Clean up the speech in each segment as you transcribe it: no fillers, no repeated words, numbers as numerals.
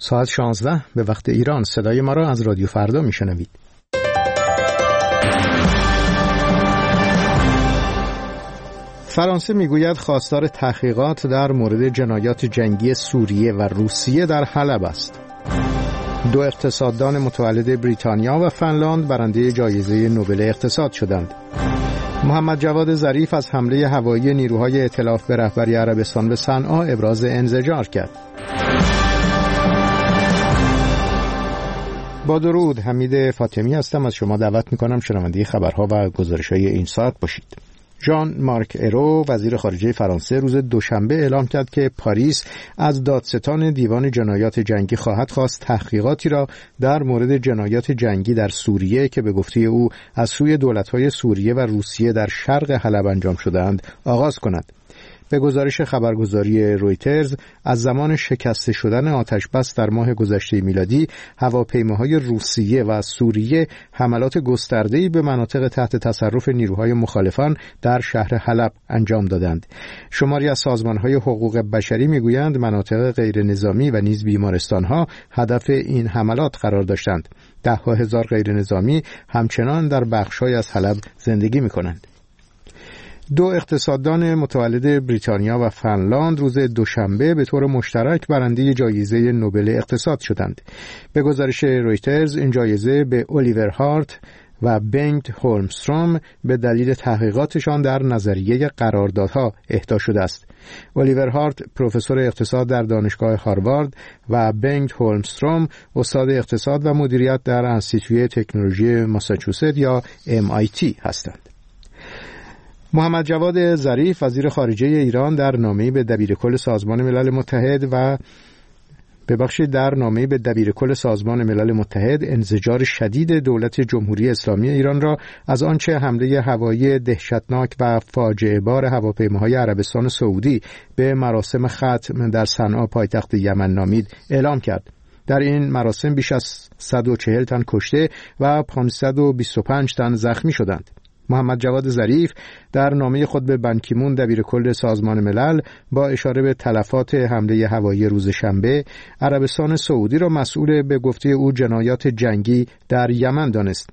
ساعت 16 به وقت ایران. صدای ما را از رادیو فردا میشنوید. فرانسه میگوید خواستار تحقیقات در مورد جنایات جنگی سوریه و روسیه در حلب است. 2 اقتصاددان متولد بریتانیا و فنلاند برنده جایزه نوبل اقتصاد شدند. محمد جواد ظریف از حمله هوایی نیروهای ائتلاف به رهبری عربستان به صنعا ابراز انزجار کرد. با درود، حمید فاطمی هستم. از شما دعوت میکنم شنونده خبرها و گزارش‌های این ساعت باشید. ژان مارک ایرو وزیر خارجه فرانسه روز دوشنبه اعلام کرد که پاریس از دادستان دیوان جنایات جنگی خواهد خواست تحقیقاتی را در مورد جنایات جنگی در سوریه که به گفته او از سوی دولت‌های سوریه و روسیه در شرق حلب انجام شده‌اند آغاز کند. به گزارش خبرگزاری رویترز، از زمان شکسته شدن آتش‌بس در ماه گذشته میلادی، هواپیماهای روسیه و سوریه حملات گسترده‌ای به مناطق تحت تصرف نیروهای مخالفان در شهر حلب انجام دادند. شماری از سازمان‌های حقوق بشری می‌گویند مناطق غیر نظامی و نیز بیمارستان‌ها هدف این حملات قرار داشتند. ده‌ها هزار غیر نظامی همچنان در بخش‌های از حلب زندگی می‌کنند. 2 اقتصاددان متولد بریتانیا و فنلاند روز دوشنبه به طور مشترک برنده جایزه نوبل اقتصاد شدند. به گزارش رویترز این جایزه به الیور هارت و بنگت هولمستروم به دلیل تحقیقاتشان در نظریه قراردادها اهدا شده است. الیور هارت پروفسور اقتصاد در دانشگاه هاروارد و بنگت هولمستروم استاد اقتصاد و مدیریت در انستیتوی تکنولوژی ماساچوست یا MIT هستند. محمد جواد ظریف وزیر خارجه ایران در نامه‌ای به دبیرکل سازمان ملل متحد انزجار شدید دولت جمهوری اسلامی ایران را از آنچه حمله هوایی دهشتناک و فاجعه بار هواپیماهای عربستان سعودی به مراسم ختم در صنعا پایتخت یمن نامید اعلام کرد. در این مراسم بیش از 140 تن کشته و 525 تن زخمی شدند. محمد جواد ظریف در نامه خود به بن کی مون دبیرکل سازمان ملل با اشاره به تلفات حمله هوایی روز شنبه عربستان سعودی را مسئول به گفته او جنایات جنگی در یمن دانست.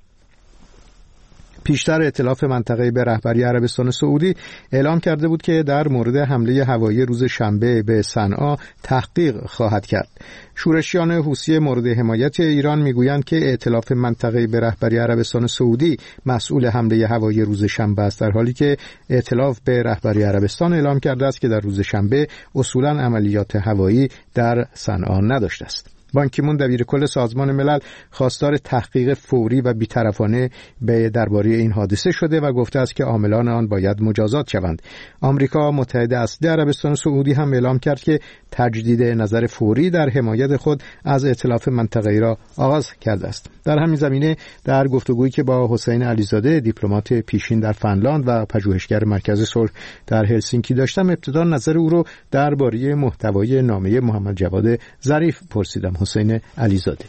پیشتر ائتلاف منطقه‌ای به رهبری عربستان سعودی اعلام کرده بود که در مورد حمله هوایی روز شنبه به صنعا تحقیق خواهد کرد. شورشیان حوثی مورد حمایت ایران میگویند که ائتلاف منطقه‌ای به رهبری عربستان سعودی مسئول حمله هوایی روز شنبه است، در حالی که ائتلاف به رهبری عربستان اعلام کرده است که در روز شنبه اصولاً عملیات هوایی در صنعا نداشته است. بان کی مون دبیرکل سازمان ملل خواستار تحقیق فوری و بی‌طرفانه درباره این حادثه شده و گفته است که عاملان آن باید مجازات شوند. آمریکا متحد اصلی عربستان سعودی هم اعلام کرد که تجدید نظر فوری در حمایت خود از ائتلاف منطقه‌ای را آغاز کرده است. در همین زمینه در گفتگویی که با حسین علیزاده دیپلمات پیشین در فنلاند و پژوهشگر مرکز صلح در هلسینکی داشتم، ابتدا نظر او را درباره محتوای نامه محمد جواد ظریف پرسیدم. حسین علیزاده: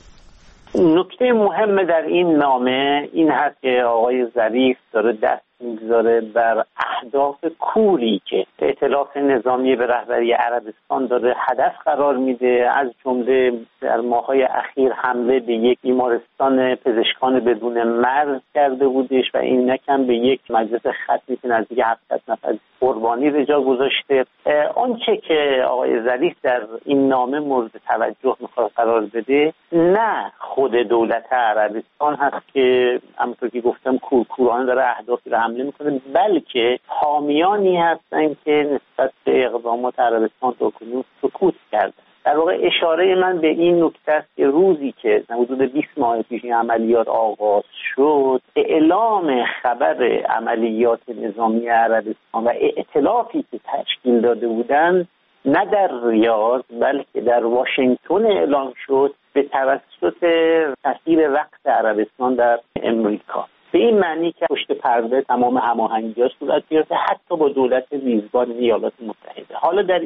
نکته مهم در این نامه این هست که آقای ظریف داره دست میگذاره بر اهداف کوری که ائتلاف نظامی به رهبری عربستان داره هدف قرار میده. از جمله در ماه‌های اخیر حمله به یک بیمارستان پزشکان بدون مرز کرده بودش و این نکم به یک مجلس ختمی که نزدیک 700 نفر قربانی به جا گذاشته. آنچه که آقای ظریف در این نامه مورد توجه میخواد قرار بده نه خود دولت عربستان هست که همونطور که گفتم کورکورانه داره اهدافی رو حمله میکنه، بلکه حامیانی هستن که نسبت به اقدامات عربستان تاکنون سکوت کرده. در واقع اشاره من به این نکته است که روزی که حدود 20 ماه پیش این عملیات آغاز شد، اعلام خبر عملیات نظامی عربستان و ائتلافی که تشکیل داده بودند نه در ریاض بلکه در واشنگتن اعلام شد به توسط سفیر وقت عربستان در امریکا. به این معنی که پشت پرده تمام هماهنگی‌ها صورت گرفته، حتی با دولت میزبان ایالات متحده. حالا در این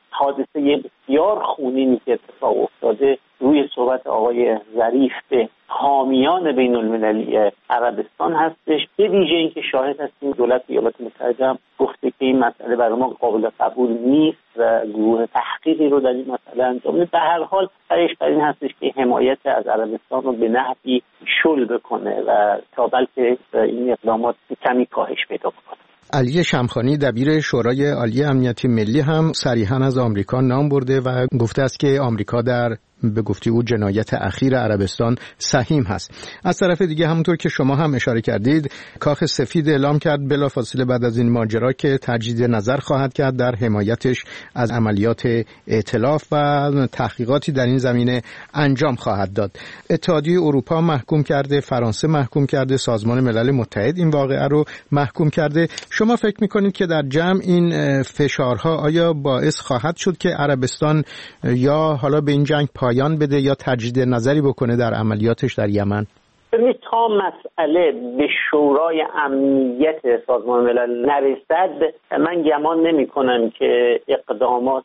حادثه بسیار خونینی که اتفاق افتاده روی صحبت آقای ظریف به حامیان بین المللی عربستان هستش. به ویژه اینکه شاهد هستیم دولت ایالات متحده هم گفته که این مسئله برای ما قابل قبول نیست و گروه تحقیقی رو در این مسئله انجام میده. به هر حال برایش بر این هستش که حمایت از عربستان رو به نحوی شل بکنه و تا بلکه این اقدامات کمی کاهش پیدا کنه. علی شمخانی دبیر شورای عالی امنیت ملی هم صریحاً از آمریکا نام برده و گفته است که آمریکا در به گفته او جنایت اخیر عربستان سهیم هست. از طرف دیگه همونطور که شما هم اشاره کردید کاخ سفید اعلام کرد بلافاصله بعد از این ماجرا که تجدید نظر خواهد کرد در حمایتش از عملیات ائتلاف و تحقیقاتی در این زمینه انجام خواهد داد. اتحادیه اروپا محکوم کرده، فرانسه محکوم کرده، سازمان ملل متحد این واقعه رو محکوم کرده. شما فکر می‌کنید که در جمع این فشارها آیا باعث خواهد شد که عربستان یا حالا به این جنگ پایان بده یا تجدید نظری بکنه در عملیاتش در یمن؟ تا مسئله به شورای امنیت سازمان ملل نرسد من گمان نمی کنم که اقدامات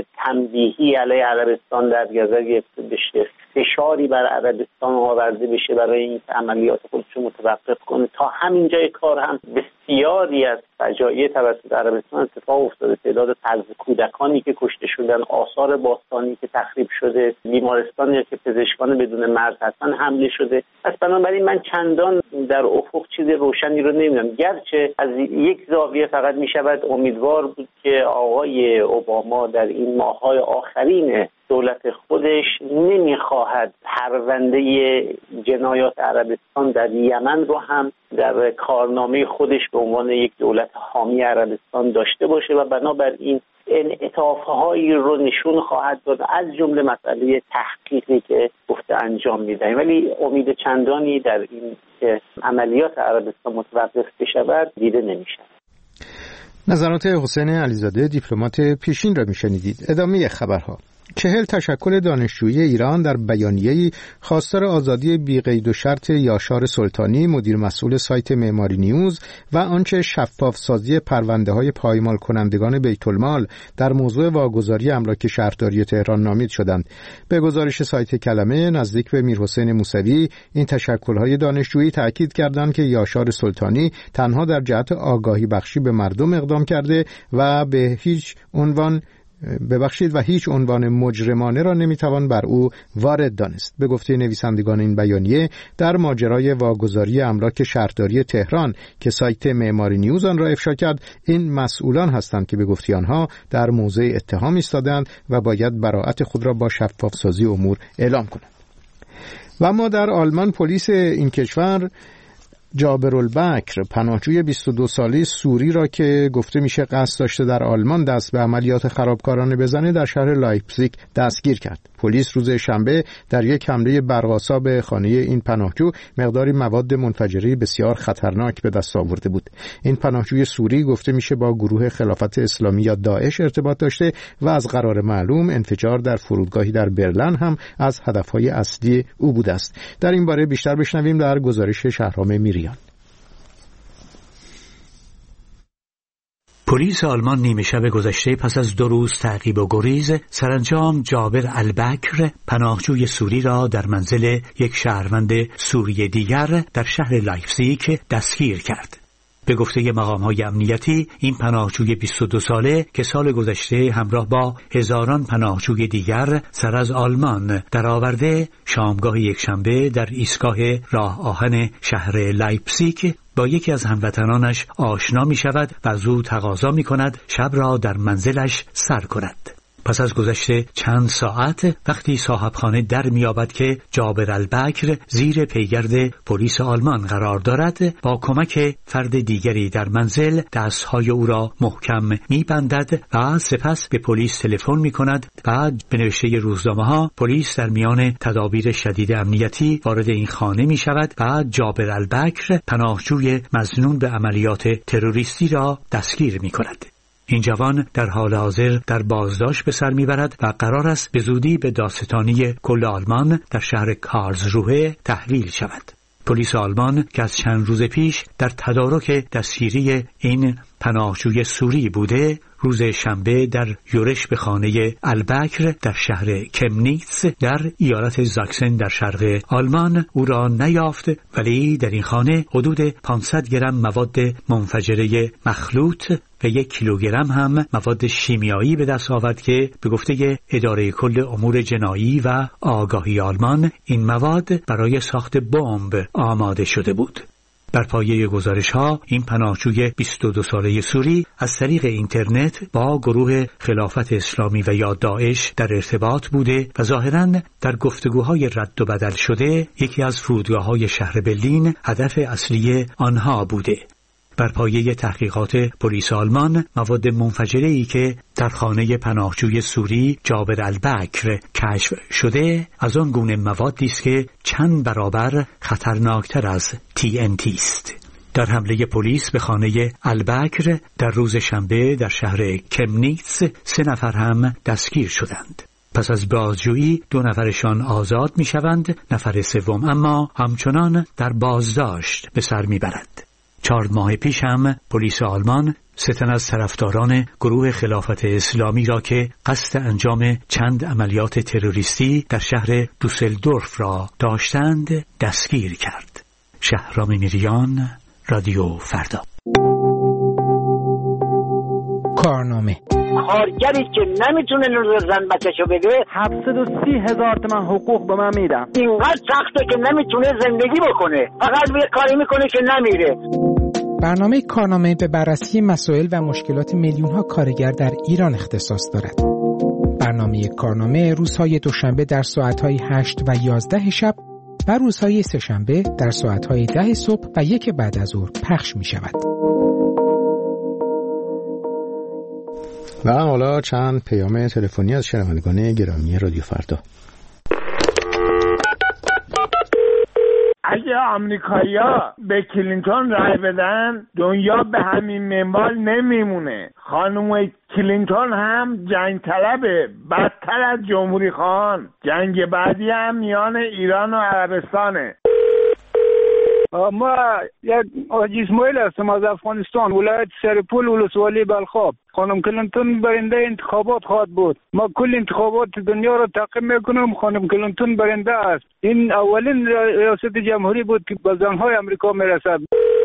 تنبیهی علیه عربستان در گذر گرفته بشه، فشاری بر عربستان آورده بشه برای این عملیات خودش رو متوقف کنه. تا همین جای کار هم بسیاری از فجایع توسط عربستان اتفاق افتاده. تعداد کودکانی که کشته شدن، آثار باستانی که تخریب شده، بیمارستانی که پزشکان بدون مرز هستن حمله شده. پس بنابراین من چندان در افق چیز روشنی رو نمیدونم، گرچه از یک زاویه فقط میشود امیدوار بود که آقای اوباما در این ماه‌های آخرین دولت خودش نمیخواهد پرونده جنایات عربستان در یمن رو هم در کارنامه خودش به عنوان یک دولت حامی عربستان داشته باشه و بنابراین انعطاف‌هایی رو نشون خواهد داد، از جمله مسئله تحقیقی که گفته انجام میدهیم. ولی امید چندانی در این که عملیات عربستان متوقف بشود دیده نمیشه. نظرات حسین علیزاده دیپلمات پیشین را میشنیدید. ادامه خبرها. 40 تشکل دانشجویی ایران در بیانیه‌ای خواستار آزادی بی قید و شرط یاشار سلطانی مدیر مسئول سایت معماری نیوز و آنچه شفاف سازی پرونده‌های پایمال کنندگان بیت المال در موضوع واگذاری املاک شهرداری تهران نامید شدند. به گزارش سایت کلمه نزدیک به میرحسین موسوی این تشکل‌های دانشجویی تأکید کردند که یاشار سلطانی تنها در جهت آگاهی بخشی به مردم اقدام کرده و هیچ عنوان مجرمانه را نمیتوان بر او وارد دانست. به گفته نویسندگان این بیانیه در ماجرای واگذاری املاک شهرداری تهران که سایت معماری نیوز آن را افشا کرد، این مسئولان هستند که به گفته آنها در موضع اتهام ایستادند و باید براءت خود را با شفاف سازی امور اعلام کنند. و اما در آلمان پلیس این کشور جابرالبکر پناهجوی 22 ساله سوری را که گفته میشه قصد داشته در آلمان دست به عملیات خرابکارانه بزنه در شهر لایپزیگ دستگیر کرد. پلیس روز شنبه در یک حمله برق‌آسا به خانه این پناهجو مقداری مواد منفجره بسیار خطرناک به دست آورده بود. این پناهجوی سوری گفته میشه با گروه خلافت اسلامی یا داعش ارتباط داشته و از قرار معلوم انفجار در فرودگاهی در برلن هم از هدفهای اصلی او بوده است. در این باره بیشتر بشنویم در گزارش شهرام میریان. پلیس آلمان نیمه شب گذشته پس از 2 روز تعقیب و گریز سرانجام جابر البکر پناهجوی سوری را در منزل یک شهروند سوری دیگر در شهر لایپزیگ دستگیر کرد. به گفته مقام‌های امنیتی این پناهجوی 22 ساله که سال گذشته همراه با هزاران پناهجوی دیگر سر از آلمان درآورده شامگاه یکشنبه در ایستگاه راه آهن شهر لایپزیگ با یکی از هموطنانش آشنا می شود و از او تقاضا می کند شب را در منزلش سر کند. پس از گذشت چند ساعت وقتی صاحبخانه در می‌یابد که جابر البکر زیر پیگرد پلیس آلمان قرار دارد، با کمک فرد دیگری در منزل دستهای او را محکم می‌بندد و سپس به پلیس تلفن می‌کند و به نوشته روزنامه‌ها پلیس در میان تدابیر شدید امنیتی وارد این خانه می‌شود و جابر البکر پناهجوی مظنون به عملیات تروریستی را دستگیر می‌کند. این جوان در حال حاضر در بازداشت به سر میبرد و قرار است به زودی به دادستانی کل آلمان در شهر کارلسروه تحویل شود. پلیس آلمان که از چند روز پیش در تدارک دستگیری این پناهجوی سوری بوده، روز شنبه در یورش به خانه البکر در شهر کمنیتس در ایالت زاکسن در شرق آلمان او را نیافت، ولی در این خانه حدود 500 گرم مواد منفجره مخلوط و 1 کیلوگرم هم مواد شیمیایی به دست آورد که به گفته اداره کل امور جنایی و آگاهی آلمان این مواد برای ساخت بمب آماده شده بود. بر پایه گزارش‌ها این پناهجوی 22 ساله سوری از طریق اینترنت با گروه خلافت اسلامی و یا داعش در ارتباط بوده و ظاهراً در گفتگوهای رد و بدل شده یکی از فرودگاه‌های شهر برلین هدف اصلی آنها بوده. بر پایه تحقیقات پلیس آلمان مواد منفجره‌ای که در خانه پناهجوی سوری جابر البکر کشف شده از آن گونه موادی است که چند برابر خطرناکتر از TNT است. در حمله پلیس به خانه البکر در روز شنبه در شهر کمنیتس 3 نفر هم دستگیر شدند. پس از بازجویی 2 نفرشان آزاد می شوند، نفر سوم اما همچنان در بازداشت به سر می برد. 4 ماه پیش هم پلیس آلمان 3 تن از طرفداران گروه خلافت اسلامی را که قصد انجام چند عملیات تروریستی در شهر دوسلدورف را داشتند دستگیر کرد. شهرام میریان، رادیو فردا. کارنامه. کارگری که نمیتونه نور زن بچه‌شو بده 730,000 تومان حقوق به من میدم. اینقدر سخته که نمیتونه زندگی بکنه، فقط یه کاری میکنه که نمیره. برنامه کارنامه به بررسی مسائل و مشکلات میلیون‌ها کارگر در ایران اختصاص دارد. برنامه کارنامه روزهای دوشنبه در ساعت‌های 8 و 11 شب و روزهای سه‌شنبه در ساعت‌های 10 صبح و 1 بعد از ظهر پخش می‌شود. و حالا چند پیام تلفنی از شنوندگان گرامی رادیو فردا. اگه آمریکایی‌ها به کلینتون رای بدن دنیا به همین منوال نمیمونه. خانم کلینتون هم جنگ طلبه، بدتر از جمهوری خان. جنگ بعدی هم میان ایران و عربستانه. ما یک حاجی اسماعیل هستم از افغانستان، ولایت سرپول، ولسوالی بلخاب. خانم کلینتون برنده انتخابات خواهد بود. ما کل انتخابات دنیا رو تعقیب میکنم، خانم کلینتون برنده است. این اولین ریاست جمهوری بود که به زنهای امریکا میرسد.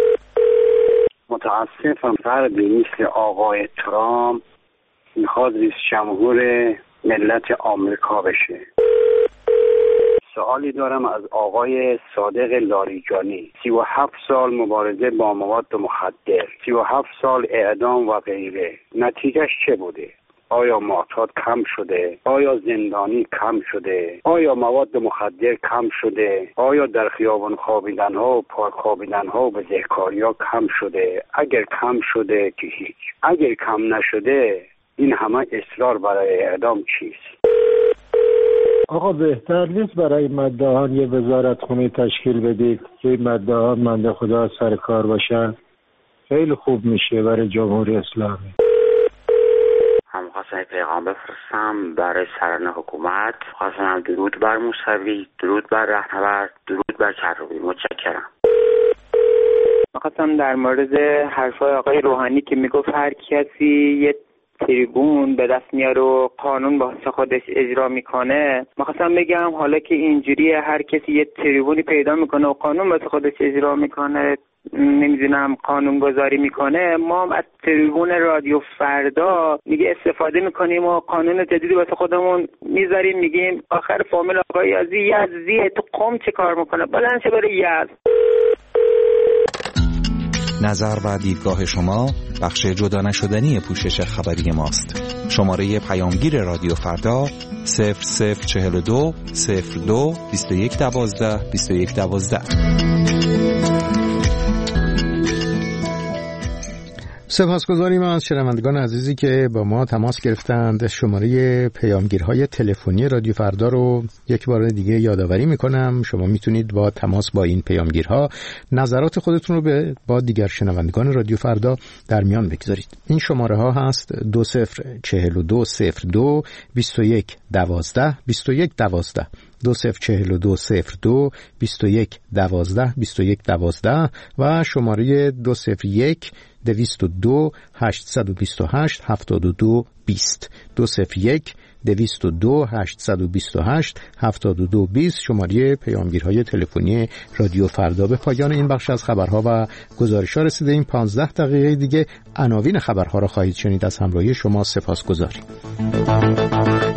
متاسفم فردی مثل آقای ترامپ میخواد رئیس جمهور ملت آمریکا بشه. سوالی دارم از آقای صادق لاریجانی. 37 سال مبارزه با مواد مخدر، 37 سال اعدام و غیره. نتیجهش چه بوده؟ آیا معتاد کم شده؟ آیا زندانی کم شده؟ آیا مواد مخدر کم شده؟ آیا در خیابان خوابیدن ها و پارک خوابیدن ها و بزهکاری ها کم شده؟ اگر کم شده که هیچ. اگر کم نشده این همه اصرار برای اعدام چیست؟ آقا بهتر نیست برای مدعیان یه وزارت خونه تشکیل بدید که مدعیان منده خدا سر کار باشن؟ خیلی خوب میشه برای جمهوری اسلامی. هم خواستم پیغام بفرستم برای سران حکومت. خواستم درود بر موسوی، درود بر رهنورد، درود بر کروبی. متشکرم. خواستم در مورد حرفای آقای روحانی که میگفت هر کسی یه تریبون به دست میاره و قانون واسه خودش اجرا میکنه. میخواستم بگم حالا که اینجوریه هر کسی یه تریبونی پیدا میکنه و قانون واسه خودش اجرا میکنه، نمیدونم قانون گذاری میکنه، ما از تریبون رادیو فردا میگه استفاده میکنیم و قانون جدیدی واسه خودمون میذاریم، میگیم آخر فامیل آقای یزدیه تو قم چه کار میکنه، بلند شه بره یزد. نظر و دیدگاه شما بخش جدا نشدنی پوشش خبری ماست. شماره پیامگیر رادیو فردا 0042 02 2112 2112. سپاسگزاریم از شنوندگان عزیزی که با ما تماس گرفتند. شماره پیامگیرهای تلفنی رادیو فردا رو یک بار دیگه یادآوری میکنم. شما میتونید با تماس با این پیامگیرها نظرات خودتون رو با دیگر شنوندگان رادیو فردا در میان بگذارید. این شماره ها هست 204202 2112 2112 204202 2112 2112 و شماره 201 202 828 72 20 201 202 828 72 20 شماره پیامگیرهای تلفنی رادیو فردا. به پایان این بخش از خبرها و گزارش‌ها رسیده. این 15 دقیقه دیگه عناوین خبرها را خواهید شنید. از همراهی شما سپاسگزاریم.